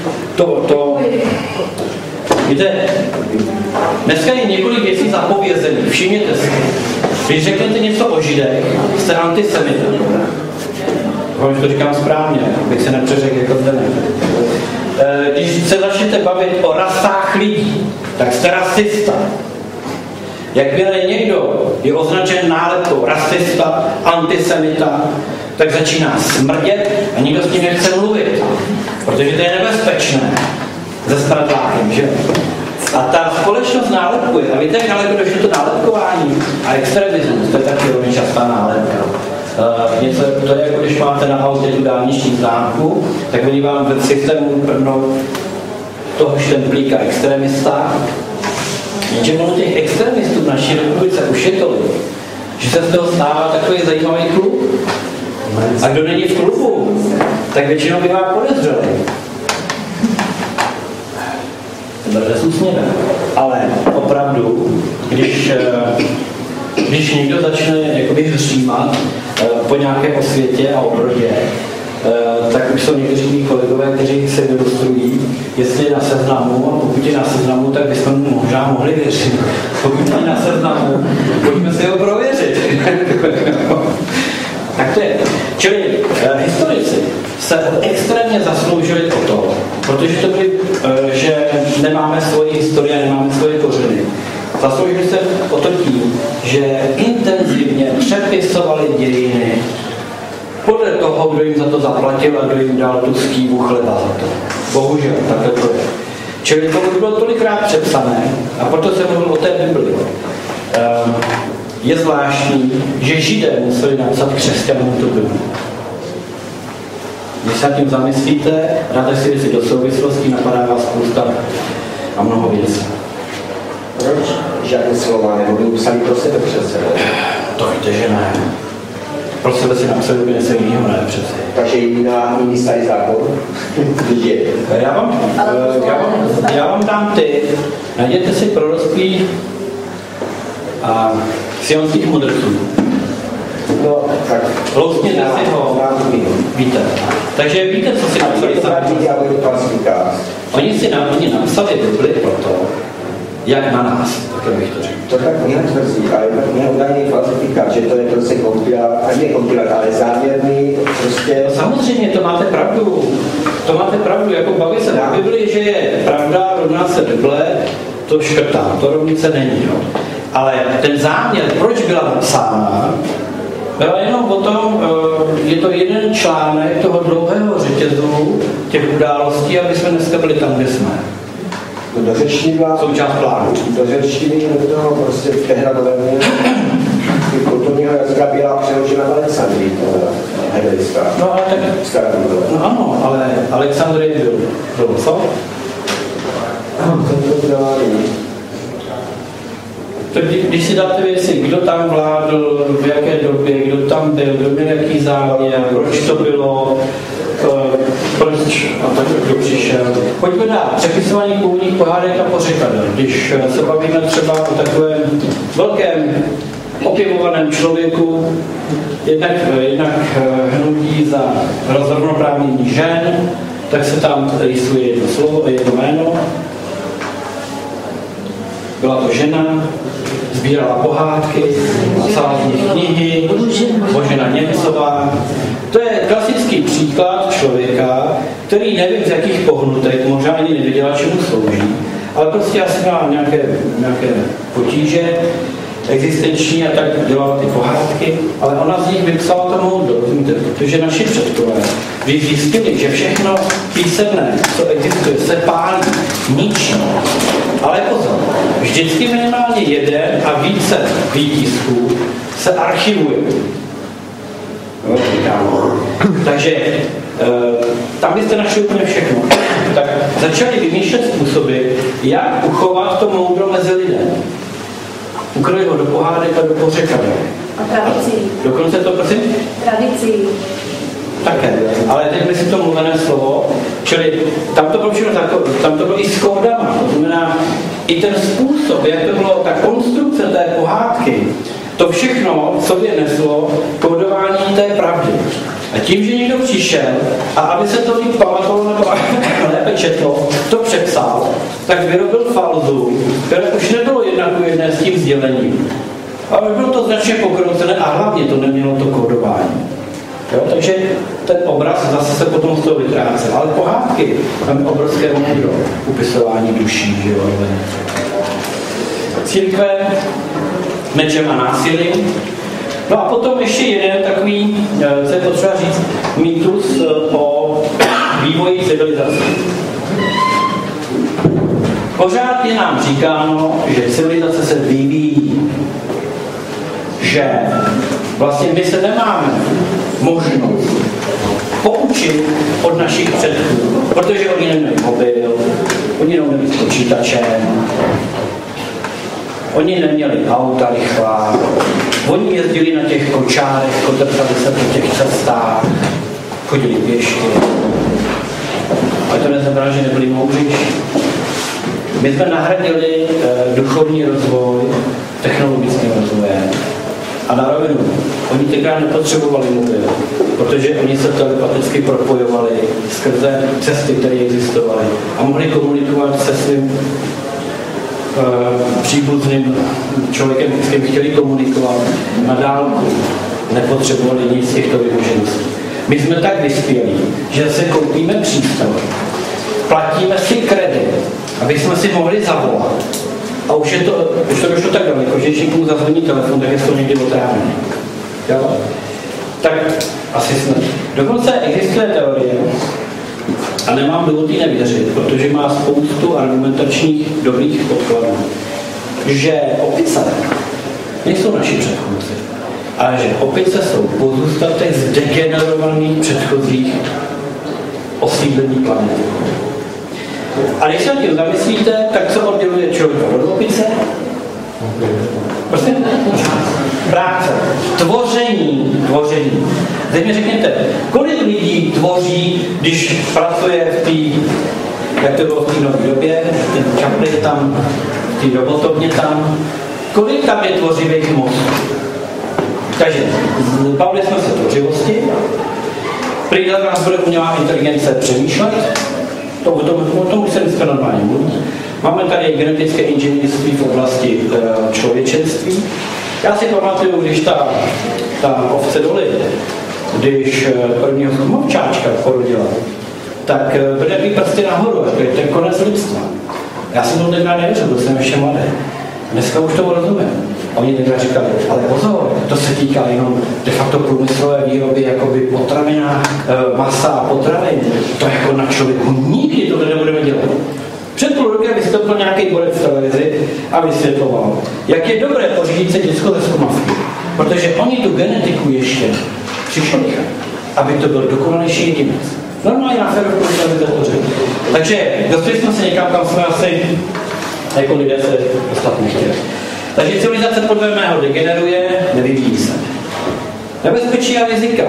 víte, dneska je několik věcí zapovězených, všimněte si. Když řeknete něco o Židech, jste antisemita. Vám, že to říkám správně, abych se nepřeřekl jako zde. Když se začnete bavit o rasách lidí, tak jste rasista. Jakmile někdo je označen nálepkou rasista, antisemita, tak začíná smrdět a nikdo s tím nechce mluvit, protože to je nebezpečné se smrdlákem, že? A ta společnost nálepkuje. A víte, jak daleko došlo to nálepkování a extremismus, to je taky velmi častá nálepka. To je jako když máte na autě tu dálniční známku, tak oni vám v systému prdnou toho štemplíka extremista. Jenže ono těch extremistů v naší republice už je tolik, že se z toho stává takový zajímavý klub. A kdo není v klubu, tak většinou bývá podezřelý. Tohle s úsměvem. Ale opravdu, když někdo začne jakoby hřímat po nějaké osvětě a obrodě, tak už jsou někteří mý kolegové, kteří se ilustrují, jestli je na seznamu, a pokud je na seznamu, tak bychom mu možná mohli věřit. Pokud je na seznamu, pojďme si ho prověřit. Tak to je. Čili historici se extrémně zasloužili o to, protože to byly, že nemáme svoji historii, nemáme svoje kořeny. Zasloužili se o to tím, že intenzivně přepisovali dějiny podle toho, kdo jim za to zaplatil a kdo jim dal tu skývu chleba za to. Bohužel, takhle to je. Čili to bylo tolikrát přepsané a proto se mluvil o té Bibli. Je zvláštní, že Židé museli napsat křesťanům tu Bibli. Když se tím zamyslíte, dáte si věci do souvislostí, napadá vás spousta a mnoho věcí. Proč žádné slova nebyly psaný pro sebe přece? To víte, že ne. Pro sebe si napsali úplně něco jiného, ne přece. Takže jiný starý zákon? Já vám dám ty. Najděte si proroctví a sionských mudrců. No, tak. Loustněte si ho. Víte. Takže víte, co si napsali sami. Oni napsali Bibli proto, jak na nás, tak bych to řekl. To tak nějak tvrdí, ale tak mě údajný falsifikát, že to je prostě kompilát, a ne kompilát, ale záměrný prostě... No samozřejmě, to máte pravdu, jako baví se na Bibli, že je pravda, rovná se Bible, to škrtá, to rovnice není, jo. Ale ten záměr, proč byla napsána, byla jenom o tom, je to jeden článek toho dlouhého řetězu těch událostí, aby jsme dneska byli tam, kde jsme. Do řečtiny součást plánu. Do řečtiny, do toho prostě v tehda moderně kulturního jazyka byla přeložena v Alexandrii, hebejská. No ale tak... No ano, ale Alexandrie byl co? Tak když si dáte věci, kdo tam vládl, v jaké době, kdo tam byl, kdo měl jaký záměr, proč to bylo, proč a tak kdo přišel. Pojďme dát přepisování původních pohádek a pořekadel. Když se bavíme třeba o takovém velkém opěvovaném člověku, jednak hnutí za rovnoprávnění žen, tak se tam rýsuje jedno slovo, jedno jméno. Byla to žena, sbírala pohádky, psala z nich knihy, Božena Němcová. To je klasický příklad člověka, který nevím z jakých pohnutek, možná ani nevěděla, čemu slouží, ale prostě asi měla nějaké potíže existenční a tak dělala ty pohádky, ale ona z nich vypsala to moudro, protože naši předkové, když zjistili, že všechno písemné, co existuje, se pálí, ničí. Ale pozor, vždycky minimálně jeden a více výtisků se archivuje. Takže tam byste našli úplně všechno. Tak začali vymýšlet způsoby, jak uchovat to moudro mezi lidem. Ukrojit ho do pohádek a do pořekadel. A tradicí. Dokonce to, prosím? Tradicí. Také, ale teď myslím to mluvené slovo, čili tam to bylo všechno takové, tam to bylo i s kódama, to znamená i ten způsob, jak to bylo, ta konstrukce té pohádky, to všechno v sobě neslo kódování té pravdy. A tím, že někdo přišel a aby se to líp pamatovalo nebo lépe četlo, to přepsal, tak vyrobil falzu, které už nebylo jednak jedné s tím sdělením. Ale bylo to značně pokroucené a hlavně to nemělo to kódování. Jo, takže ten obraz zase se potom z toho vytrácel. Ale pohádky, tam je obrovské moudro, upisování duší, že jo. Církve mečem a násilím. No a potom ještě jeden takový, co je potřeba říct, mýtus o vývoji civilizace. Pořád je nám říkáno, že civilizace se vyvíjí, že vlastně my se nemáme možnost poučit od našich předků, protože oni nemají mobil, oni neuměli s počítačem, oni neměli auta rychlá, oni jezdili na těch kočárech, kotrtali se po těch cestách, chodili pěšky, ale to neznamená, že nebyli moudřejší. My jsme nahradili duchovní rozvoj technologickým rozvojem. A na rovinu, oni tenkrát nepotřebovali mobil, protože oni se telepaticky propojovali skrze cesty, které existovaly a mohli komunikovat se svým příbuzným člověkem, s kterým chtěli komunikovat na dálku. nepotřebovali nic z těchto vymožeností. My jsme tak vyspělí, že se koupíme přístroj, platíme si kredit, aby jsme si mohli zavolat. A už to došlo tak daleko, že když někomu zazvoní telefon, tak je to někdy otrávený. Tak asi jsme. Dokonce existuje teorie, a nemám důvod jí nevěřit, protože má spoustu argumentačních dobrých podkladů, že opice nejsou naši předchůdci, ale že opice jsou pozůstatek z degenerovaných předchozích osídlení planety. A když se tím zamyslíte, tak co odděluje člověka od opice? Prostě práce, tvoření. Teď mi řekněte, kolik lidí tvoří, když pracuje v té, jak to bylo v té nové době, ten Chaplin tam, v té robotovně tam, kolik tam je tvořivých mozků? Takže zbavili jsme se tvořivosti, prý za nás bude umělá inteligence přemýšlet, o tom už se dneska normálně mluví. Máme tady genetické inženýrství v oblasti člověčenství. Já si pamatuju, když ta ovce doly, když prvního mluvčáčka porodila, tak byly takový prsty nahoru, to je ten konec lidstva. Já jsem to tenkrát nevěřil, byl jsem ještě mladý. Dneska už tomu rozumím. A oni tenkrát říkali, ale pozor, to se týká jenom de facto průmyslové výroby, jakoby potravina, masa a potravin. To jako na člověku nikdy to nebudeme dělat. Před půl rokem vystoupil nějaký borec v televizi a vysvětloval, jak je dobré pořídit se děcko ze skumavky, protože oni tu genetiku ještě přišli, aby to byl dokonalejší jedinec. Normálně na férovku televize to řekl. Takže dostali jsme se někam, kam jsme asi jako lidé se dostat nechtěli. Takže civilizace podle mého degeneruje, nevyvíjí se. Nebezpečí a rizika.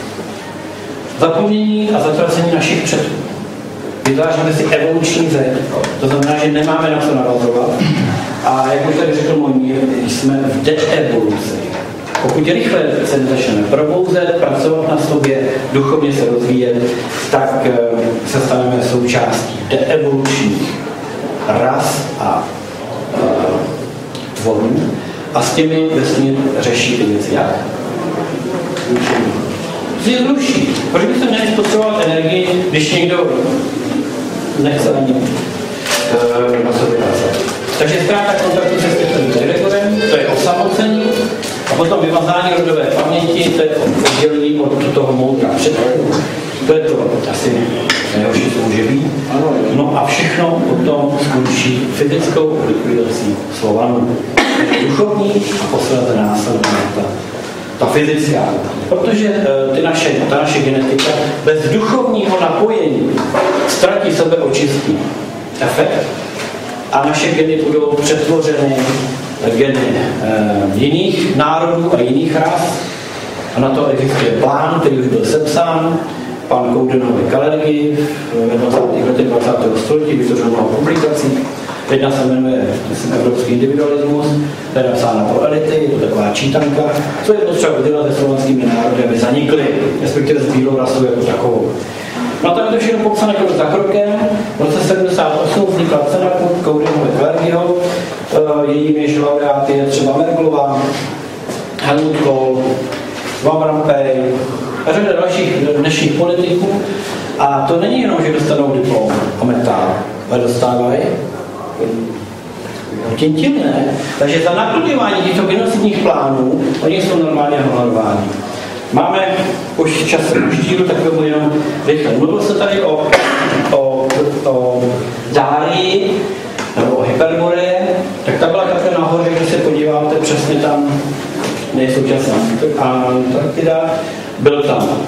Zapomnění a zatracení našich předků. Vytváříme si evoluční zeď. To znamená, že nemáme na co navazovat. A jak už tady řekl můj mír, jsme v deevoluci. Pokud rychle se začneme probouzet, pracovat na sobě, duchovně se rozvíjet, tak se staneme součástí deevolučních ras a tvorů. A s těmi vesmír řeší ty věci. Jak? Zjednoduší. Proč byste měli spotřebovat energii, když někdo nechce ani na sobě pracovat? Takže ztráta kontaktu se světovým direktorem, to je osamocení, a potom vymazání rodové paměti, to je oddělení od toho moudra předků. To je to asi nejhorší, co může být. No a všechno potom skončí fyzickou likvidací Slovanů. Duchovní a posledně následně ta fyzická. Protože ta naše genetika bez duchovního napojení ztratí sebeočistný efekt a naše geny budou přetvořeny geny jiných národů a jiných ras. A na to existuje plán, který už byl sepsán. Pan Koudenovy Kalergy v 20. letech 20. století vytvořil mnoho publikací. Jedna se jmenuje Evropský individualismus, to je napsána pro elity, je to taková čítanka, co je potřeba udělat se slovanskými národy, aby zanikly, respektive s bílou rasou jako takovou. No tam je to všechno popsané krok za krokem. V roce 78 vznikla cena Koudenovy Kalergyho, jejími laureáty je třeba Merkelová, Helmut Kohl, Van Rompuy a řada dalších dnešních politiků. A to není jenom, že dostanou diplom o metálu, ale dostávají tím ne. Takže za naplňování těchto genocidních plánů oni jsou normálně honorováni. Máme už čas štíru, tak to jenom rychle. Mluvil se tady o Dárii nebo o Hyperboreje, tak ta byla takhle nahoře, když se podíváte, přesně tam nejsoučasná Antarktida, byl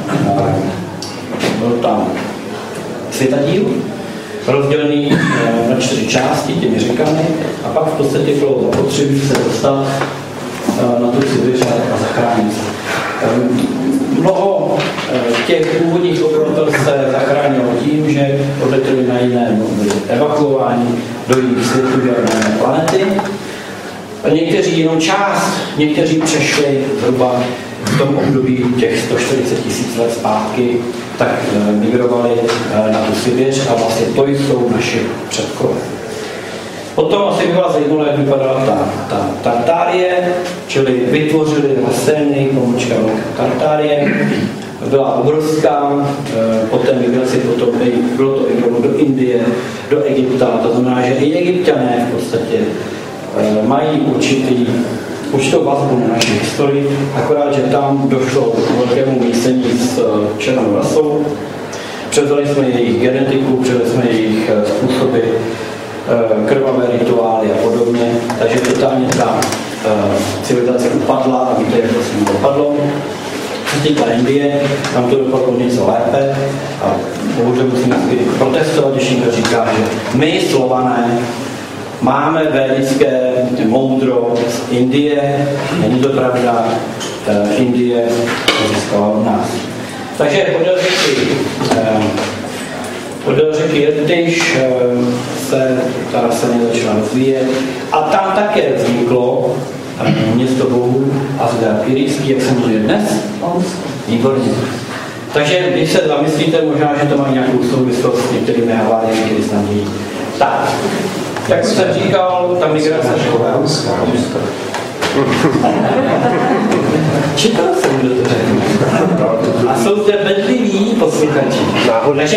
tam světadíl, rozdělený na 4 části těmi řekami a pak v podstatě bylo zapotřebí se dostat na tu Sibiř a zachránit se. Mnoho těch původních obyvatel se zachránilo tím, že odletěli na jiné evakuování do jiných světů a na jiné planety. Někteří jenom část, někteří přešli zhruba v tom období těch 140 000 let zpátky, tak migrovali na tu Sibiř a vlastně to jsou naši předkové. Potom asi by vás zajímalo, jak vypadala ta Tartárie, čili vytvořili scény, pomočka Tartárie, byla obrovská, poté migraci, potom bylo to i do Indie, do Egypta, to znamená, že i Egypťané v podstatě mají určitou vazbu na naši historii, akorát, že tam došlo k velkému mísení s černou rasou, převzali jsme jejich genetiku, převzali jsme jejich způsoby, krvavé rituály a podobně, takže totálně ta civilizace upadla a víte, jak to s ním dopadlo. Co se týká Indie, tam to dopadlo něco lépe a bohužel musíme protestovat, když někdo říká, že my Slované máme védické moudro z Indie, není to pravda, Indie získala od nás. Takže podél řeky Irtyš se ta rasa začala rozvíjet a tam také vzniklo město bohů Asgard Irijský, jak se jmenuje dnes? Výborně. Takže když se zamyslíte, možná, že to má nějakou souvislost s některými haváriemi, které se tam dějí. Tak, jak jsem říkal, ta migrace čekal jsem, kdo to řekne. A jsou zde bedliví posluchači. Takže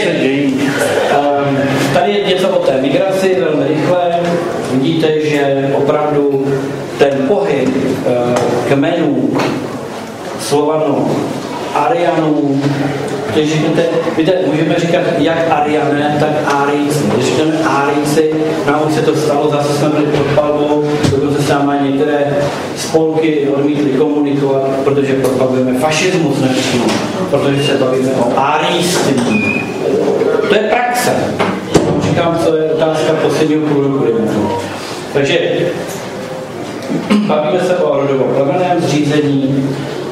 tady je něco o té migraci, velmi rychle. Vidíte, že opravdu ten pohyb kmenů, Slovanů, Arianů, když řeknete, víte, můžeme říkat jak Ariané, tak Árijci. Když říkáme Árijci, nám už se to stalo, zase jsme byli pod palbou, dokonce se nám některé spolky odmítly komunikovat, protože propagujeme fašismus nepřímo, protože se bavíme o árijství. To je praxe. Říkám, co je otázka posledního půl roku. Takže bavíme se o rodovo-plemeném zřízení.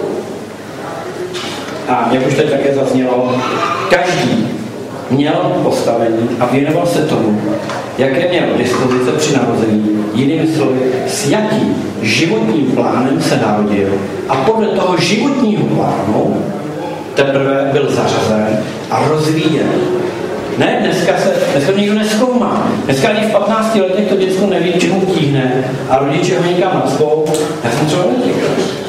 A jak už tady také zaznělo, každý měl postavení a věnoval se tomu, jaké měl dispozice při narození, jinými slovy, s jakým životním plánem se narodil a podle toho životního plánu teprve byl zařazen a rozvíjen. Ne, dneska nikdo nezkoumá. Dneska ani v 15 letech to děcko neví, čemu tíhne a rodiče ho někam nacpou. Já jsem třeba neříkal.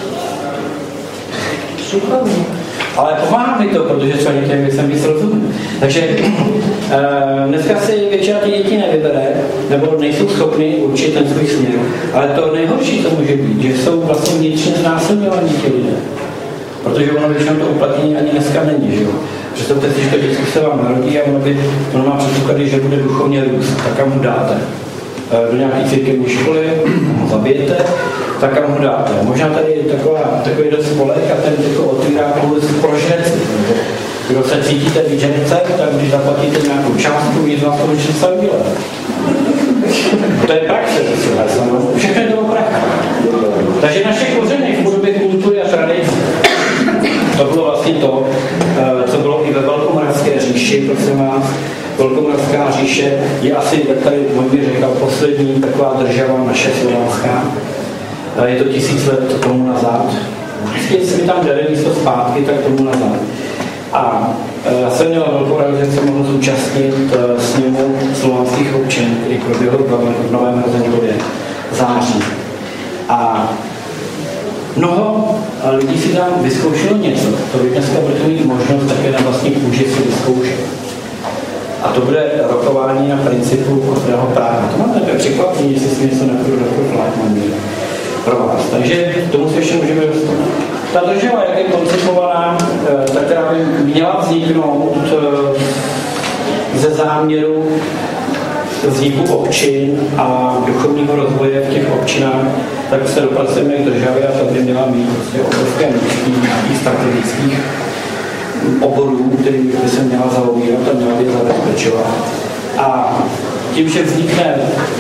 Ale pomáhá mi to, protože třeba některým věcem víc rozumím. Takže dneska si většina těch dětí nevybere, nebo nejsou schopni určit ten svůj směr. Ale to nejhorší, co může být, že jsou vlastně vnitřně znásilňovaní ti lidé. Protože ono většinou to uplatnění ani dneska není, že jo. Představte si, že to děcko se vám narodí a ono má předpoklady, že bude duchovně růst, tak kam ho dáte? Do nějaké církevní školy, ho zabijete, tak kam ho dáte. Možná tady je takový jeden spolek a ten jako otvírá kurz pro žreci. Kdo se cítíte být žrece, tak když zaplatíte nějakou částku, nic vás to může se udělat. To je praxe, všechno je to praxe. Takže naše kořeny v podobě kultury a tradice, to bylo vlastně to, co bylo i ve Velkomoravské říši, prosím vás. Velkomoravská říše je asi, jak tady můj říkal, poslední taková država naše slovanská. Je to 1000 let tomu nazad. Vždycky se mi tam jde místo zpátky, tak tomu nazad. A já jsem měl velkou radost, že jsem mohl zúčastnit sněmu slovanských občan, který proběhl v Novém Hrozeňově září. A mnoho lidí si tam vyzkoušelo něco, to by dneska budete mít možnost také na vlastní kůži si vyzkoušet. A to bude rokování na principu kofrého práva. To mám takové překvapení, jestli si něco nepůjdu do pro vás. Takže tomu se ještě můžeme dostat. Ta država, jak je koncipovaná, ta, která by měla vzniknout ze záměru vzniku občin a duchovního rozvoje v těch občinách, tak se dopracujeme k državě a ta by měla mít obrovské množství nějakých strategických oborů, který by se měla zaobírat a měla by zabezpečovat. A tím, že vznikne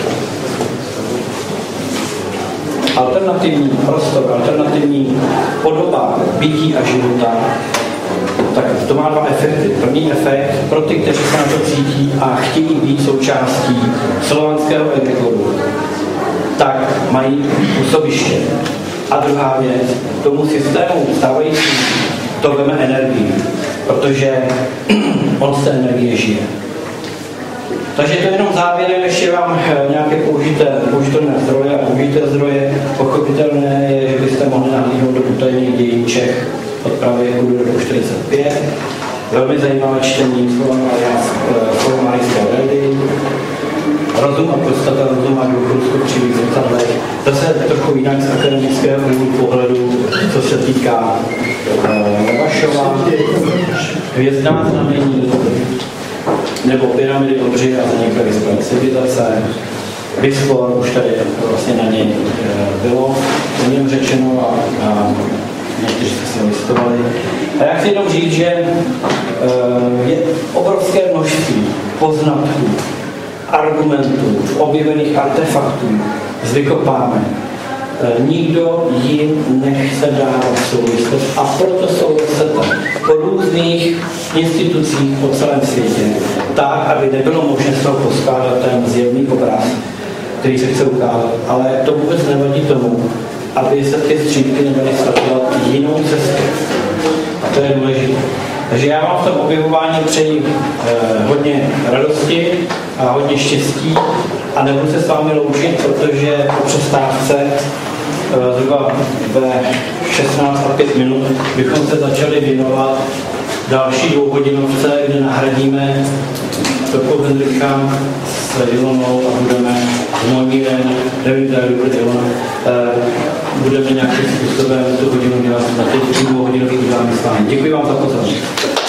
alternativní prostor, alternativní podoba bytí a života, tak to má dva efekty. První efekt pro ty, kteří se na to cítí a chtějí být součástí slovanského egregoru, tak mají působiště. A druhá věc, tomu systému stávající to veme energii, protože on z té energie žije. Takže to jenom závěrem ještě vám nějaké použitelné zdroje a použité zdroje. Pochopitelné je, že byste mohli nahlídnout do utajených dějin Čech od pravěku do roku 45. Velmi zajímavé čtení slova Marijské Rady. Rozum a podstata rozum a duchu v křivých zrcadlech. Zase trochu jinak z akademického pohledu, co se týká Levašova, hvězdná znamení, nebo pyramidy obří a zaniklé vyspělé civilizace. Bispor, už tady vlastně na něj bylo o něm řečeno a někteří jste si ho listovali. A já chci jenom říct, že je obrovské množství poznatků, argumentů, objevených artefaktů z vykopávek. Nikdo jim nechce dávat souvislost a proto jsou rozsete po různých institucích po celém světě, tak, aby nebylo možné z toho poskládat ten zjevný obraz, který se chce ukázat, ale to vůbec nevadí tomu, aby se ty střípky nebyly sledovat jinou cestu. A to je důležité. Takže já vám v tom objevování přeji hodně radosti a hodně štěstí a nebudu se s vámi loučit, protože po přestávce zhruba ve 16:05 bychom se začali věnovat další 2hodinovce, kde nahradíme Toko Hendricha s Ilonou a budeme s Mojmírem, nevím, jak bude Ilona, budeme nějakým způsobem tu hodinu dělat na těch 2 hodinových uděláme s vámi. Děkuji vám za pozornost.